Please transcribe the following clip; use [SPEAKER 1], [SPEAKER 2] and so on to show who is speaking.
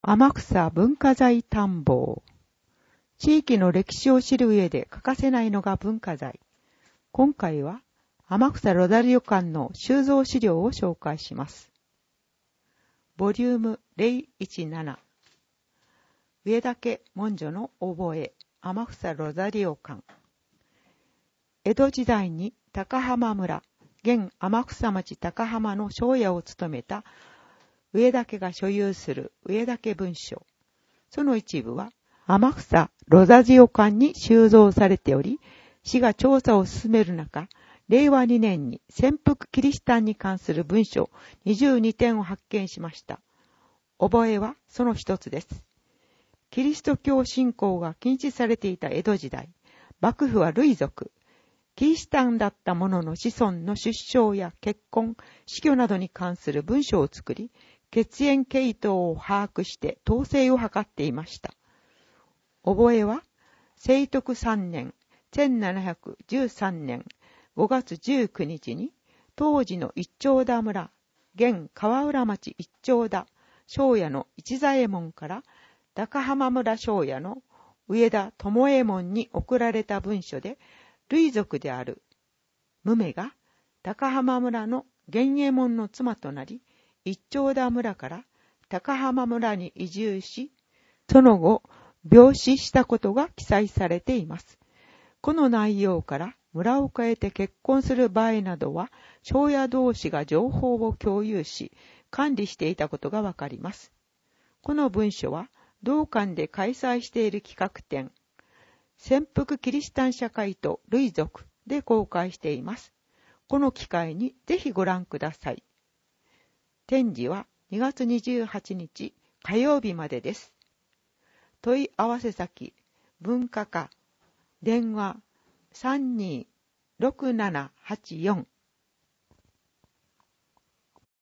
[SPEAKER 1] 天草文化財探訪。地域の歴史を知る上で欠かせないのが文化財。今回は天草ロザリオ館の収蔵資料を紹介します。ボリューム017。上田家文書の覚え、天草ロザリオ館。江戸時代に高浜村、現天草町高浜の庄屋を務めた上田家が所有する上田家文書。その一部は天草ロザリオ館に収蔵されており、市が調査を進める中、令和2年に潜伏キリシタンに関する文書22点を発見しました。覚えはその一つです。キリスト教信仰が禁止されていた江戸時代、幕府は類族、キリシタンだった者の子孫の出生や結婚、死去などに関する文書を作り、血縁系統を把握して統制を図っていました。覚えは、清徳3年、1713年5月19日に、当時の一丁田村、現川浦町一丁田、庄屋の一左衛門から、高浜村庄屋の上田智右衛門に送られた文書で、類族である無名が高浜村の源右衛門の妻となり、一丁田村から高浜村に移住し、その後、病死したことが記載されています。この内容から村を変えて結婚する場合などは、庄屋同士が情報を共有し、管理していたことがわかります。この文書は、同館で開催している企画展、潜伏キリシタン社会と類族で公開しています。この機会にぜひご覧ください。展示は2月28日火曜日までです。問い合わせ先、文化課、電話326784